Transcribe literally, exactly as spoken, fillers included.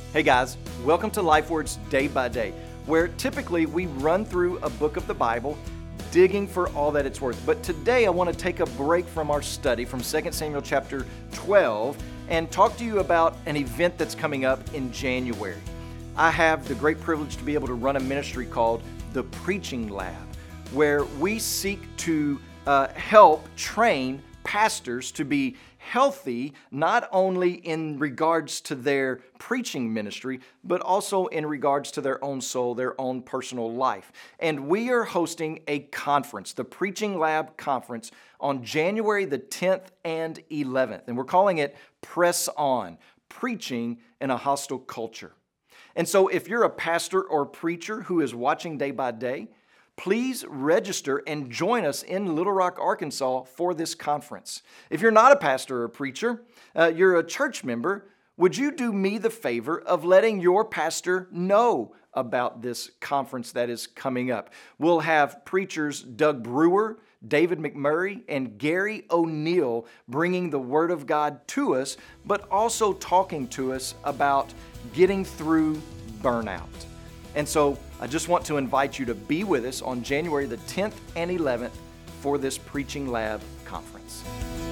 Hey guys, welcome to LifeWords Day by Day, where typically we run through a book of the Bible, digging for all that it's worth. But today I want to take a break from our study from Second Samuel chapter twelve and talk to you about an event that's coming up in January. I have the great privilege to be able to run a ministry called the Preaching Lab, where we seek to uh, help train pastors to be healthy, not only in regards to their preaching ministry, but also in regards to their own soul, their own personal life. And we are hosting a conference, the Preaching Lab Conference, on January the tenth and eleventh. And we're calling it Press On, Preaching in a Hostile Culture. And so if you're a pastor or preacher who is watching Day by Day, please register and join us in Little Rock, Arkansas for this conference. If you're not a pastor or a preacher, uh, you're a church member, would you do me the favor of letting your pastor know about this conference that is coming up? We'll have preachers Doug Brewer, David McMurray, and Gary O'Neill bringing the Word of God to us, but also talking to us about getting through burnout. And so I just want to invite you to be with us on January the tenth and eleventh for this Preaching Lab Conference.